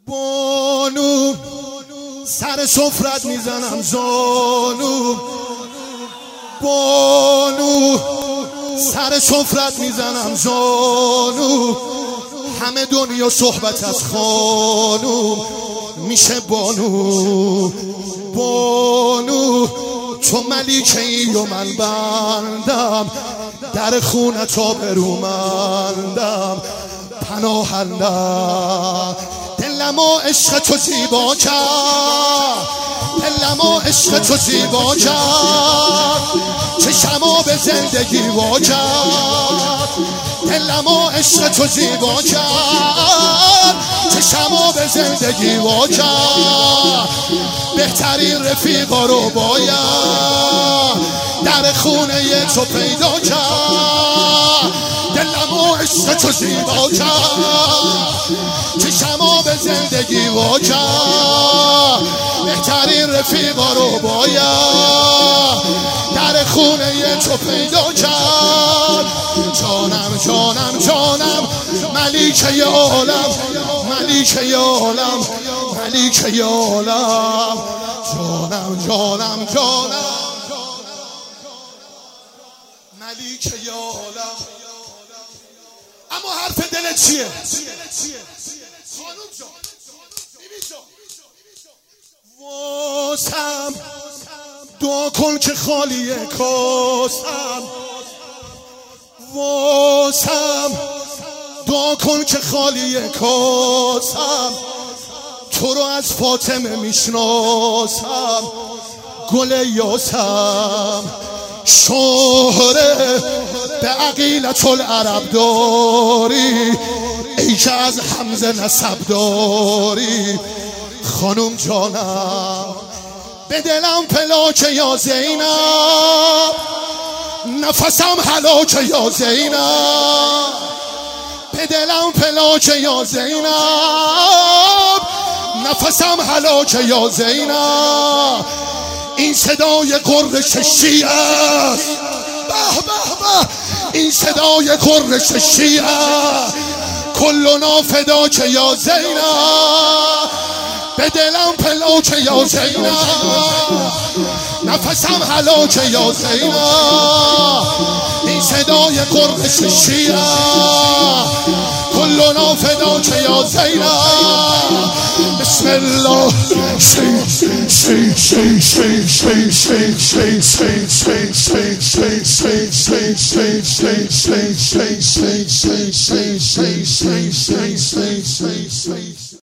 بانو سر سفرت میزنم زانو، بانو سر سفرت میزنم زانو، همه دنیا صحبت از خانوم میشه بانو. بانو تو ملیکه ای و من بندم، در خونت آبرومندم، پناهندم. دلمو عشق تو زیبا کرد، دلمو عشق تو زیبا کرد، چشمو به زندگی وا کرد. دلمو عشق تو زیبا کرد، چشمو به زندگی وا کرد. بهترین رفیقا رو باید در خونه تو پیدا کرد. دلمو عشق تو زیبا کرد، چشمو به زندگی وا کرد. بهترین رفیقا رو باید در خونه تو پیدا کرد. جانم جانم جانم ملیکه عالم، ملیکه عالم، ملیکه عالم. جانم جانم جانم ملیکه عالم. اما حرف دلت چیه؟ خانوم جان، بیبی جان، واسم دعا کن که خالیه کاسم. واسم دعا کن که خالیه کاسم. تو رو از فاطمه میشناسم، گل یاسم. شهره به عقیلت العرب داری، ای که از حمزه نسب داری. خانوم جانم به دلم پلاکه یا زینب، نفسم هلاکه یا زینب. به دلم پلاکه یا زینب، نفسم هلاکه یا زینب. این صدای قرش شیعه است، به به به. این صدای قرش شیعه، کلنا فداک یا زینب. به دلم پلاک یا زینب، نفسم هلاک یا زینب. این صدای قرش شیعه، کلنا فداک یا زینب. بسم الله.